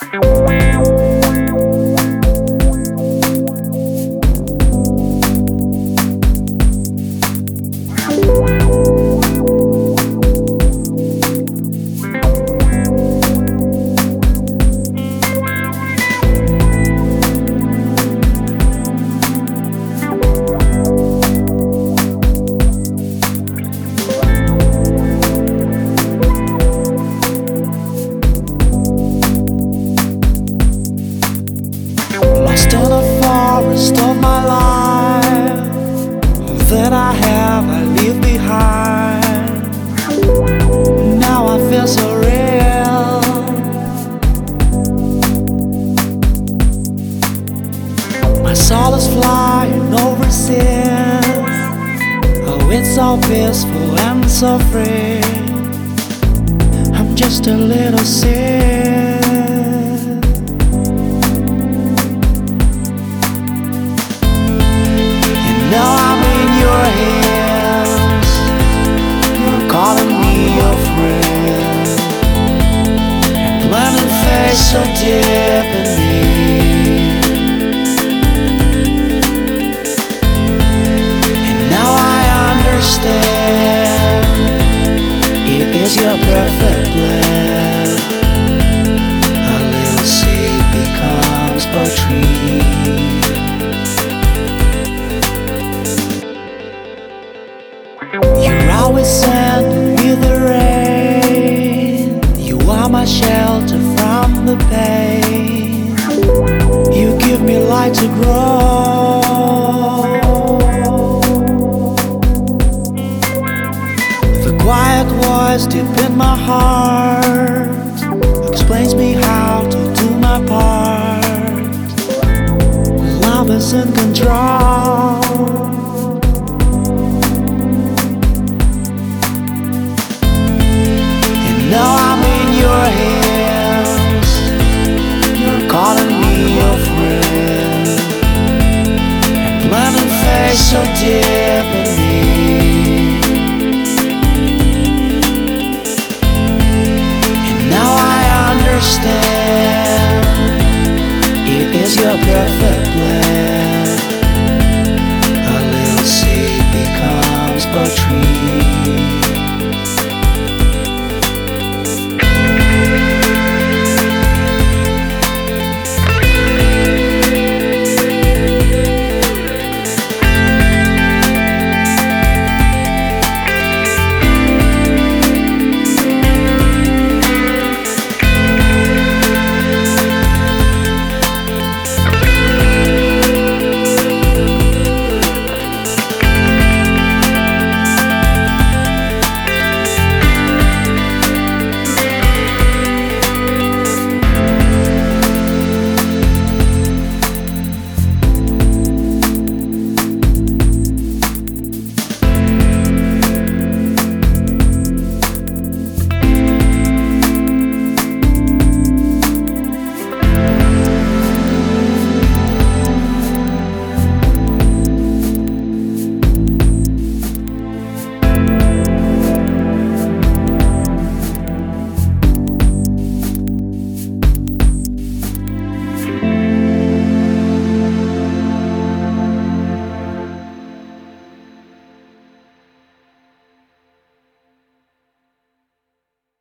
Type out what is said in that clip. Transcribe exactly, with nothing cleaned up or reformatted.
Lost in the forest of my life, all that I have I leave behind. Now I feel so real. My soul is flying over seas. Oh, it's so peaceful and so free. I'm just a little seed. Now I'm in your hands. You're calling me your friend. You're planting faith so deep in me. And now I understand. It is your perfect plan. A little seed becomes a tree. You're always sending me the rain. You are my shelter from the pain. You give me light to grow. The quiet voice deep in my heart explains me how to do my part. Love is in control. Now I'm in your hands. You're calling me your friend. You're planting faith so deep in me. And now I understand. It is your perfect plan. A little seed becomes a tree.